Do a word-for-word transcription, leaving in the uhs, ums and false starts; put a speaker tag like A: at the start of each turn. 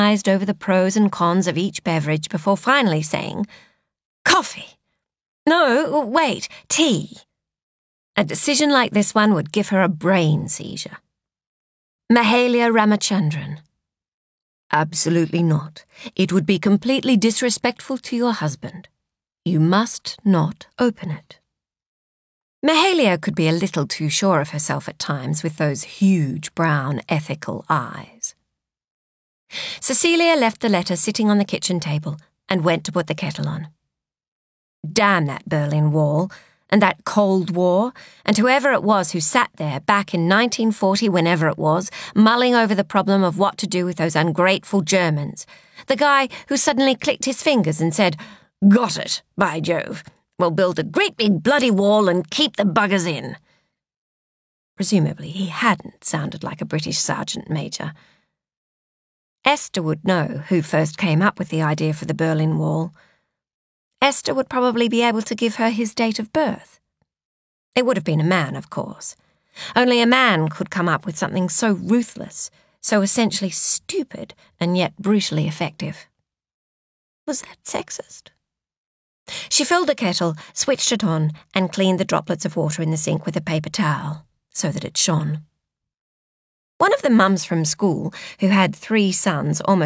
A: over the pros and cons of each beverage before finally saying, "Coffee. No, wait, tea." A decision like this one would give her a brain seizure. Mahalia Ramachandran. Absolutely not. It would be completely disrespectful to your husband. You must not open it. Mahalia could be a little too sure of herself at times with those huge brown ethical eyes. Cecilia left the letter sitting on the kitchen table and went to put the kettle on. Damn that Berlin Wall, and that Cold War, and whoever it was who sat there back in nineteen forty, whenever it was, mulling over the problem of what to do with those ungrateful Germans. The guy who suddenly clicked his fingers and said, "Got it, by Jove. We'll build a great big bloody wall and keep the buggers in." Presumably he hadn't sounded like a British sergeant major. Esther would know who first came up with the idea for the Berlin Wall. Esther would probably be able to give her his date of birth. It would have been a man, of course. Only a man could come up with something so ruthless, so essentially stupid, and yet brutally effective. Was that sexist? She filled the kettle, switched it on, and cleaned the droplets of water in the sink with a paper towel, so that it shone. One of the mums from school, who had three sons almost